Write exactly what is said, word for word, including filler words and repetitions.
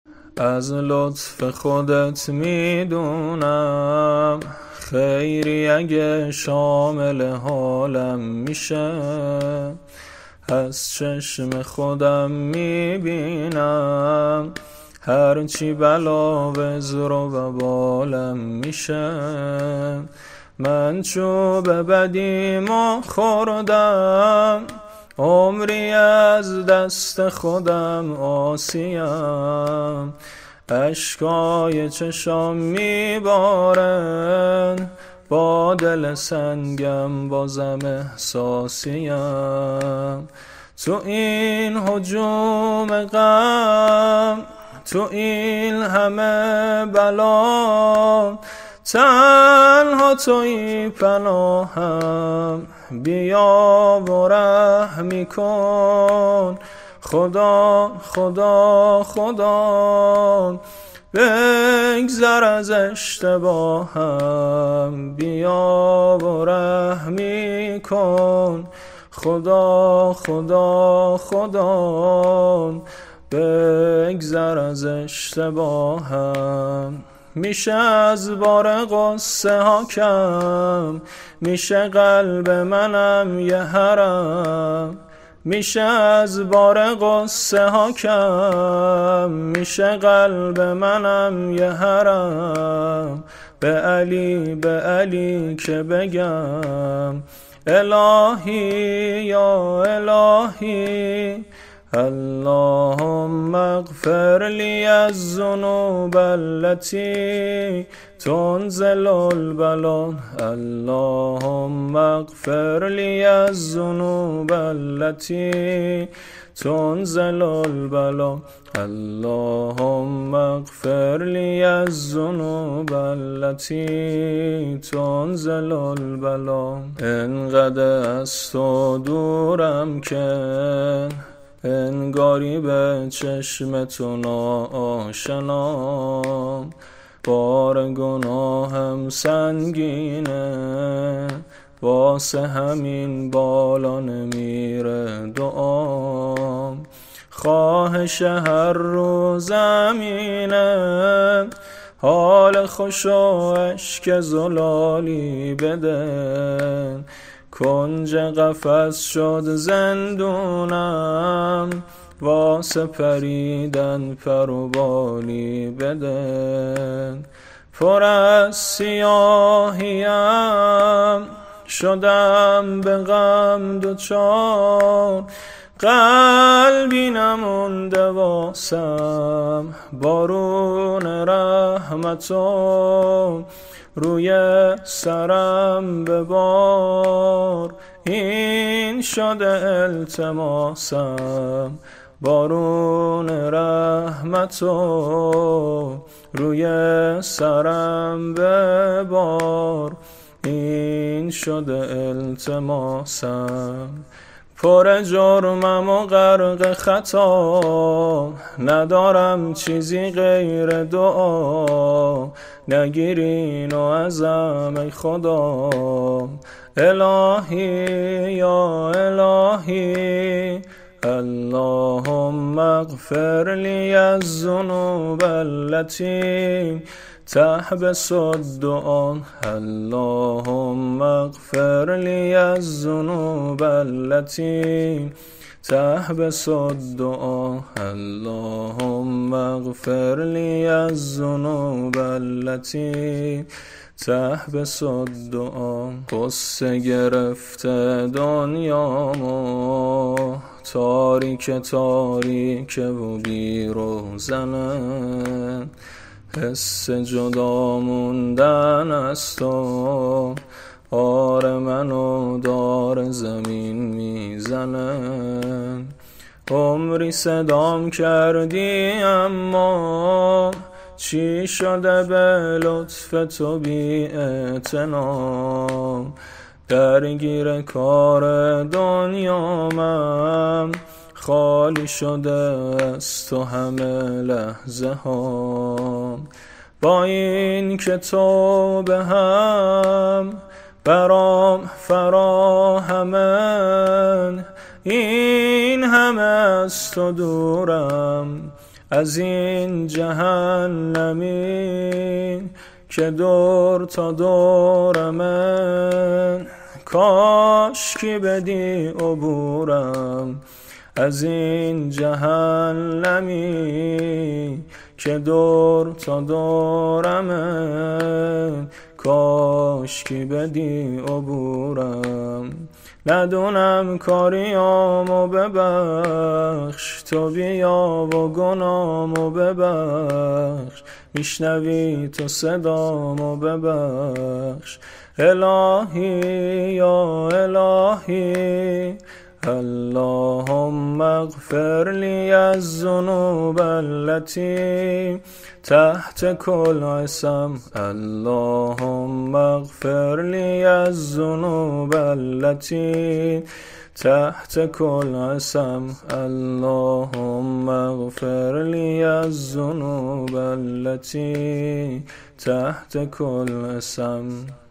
از لطف خودت میدونم خیری اگه شامل حالم میشه، از چشم خودم میبینم هرچی بلا وزر و وبالم میشه. من چوب بدیمو خوردم، عمری از دست خودم عاصیم، اشکای چشام میبارن با دل سنگم بازم احساسیم. تو این هجوم غم، تو این همه بلا، تنها توی پناهم، بیا و رحمی کن خدا خدا خدا، بگذر از اشتباهم، بیا و رحمی کن خدا خدا خدا، بگذر از اشتباهم. میشه از بار غصه ها کم، میشه قلب منم یه حرم، میشه از بار غصه ها کم، میشه قلب منم یه حرم. به علی به علی که بگم الهی یا الهی، اللهم اغفر لي الذنوب التي تنزل البلاء، اللهم اغفر لي الذنوب التي تنزل البلاء، اللهم اغفر لي الذنوب التي تنزل البلاء. انقدر از تو دورم که انگاری به چشم تو ناآشنام، بار گناهم سنگینه واسه همین بالا نمیره دعام. خواهش هر روز زمینه حال خوش و اشک زلالی بده، کنج قفس شد زندونم واسه پریدن پر و بالی بده. پر از سیاهیم شدم به غم دوچار، قلبی نمونده واسم بارون رحمتو روی سرم ببار. این شده التماسم بارون رحمتو روی سرم ببار، این شده التماسم. پر جرمم و غرق خطا، ندارم چیزی غیر دعا، نگیرینو ازم ای خدا. الهی یا الهی، اللهم اغفر لي الذنوب التي تحبس الدعاء، اللهم اغفر لي الذنوب التي تحبس الدعاء، اللهم اغفر لي الذنوب التي تحبس الدعاء. قصه گرفته دنیامو، تاریک تاریک و بی روزنه، حس جدا موندن از تو آره منو دار زمین میزنه. عمری صدام کردی اما چی شده به لطف تو بی اعتنام، درگیر کار دنیامم خالی شده از تو همه لحظه ها. با این که تو به هم برام فراهمن، این همه از تو دورم از این جهنمی که دور تا دورمه، کاش که بدی عبورم از این جهنمی که دور تا دورمه، کاش که بدی عبورم. ندونم کاریامو ببخش، تو بیا و گناهامو ببخش، میشنوی تو صدامو ببخش. الهی یا الهی، اللهم اغفر لی الذنوب التي تحت كل اسم، اللهم اغفر لی الذنوب التي تحت كل اسم، اللهم اغفر لی الذنوب التي تحت كل اسم.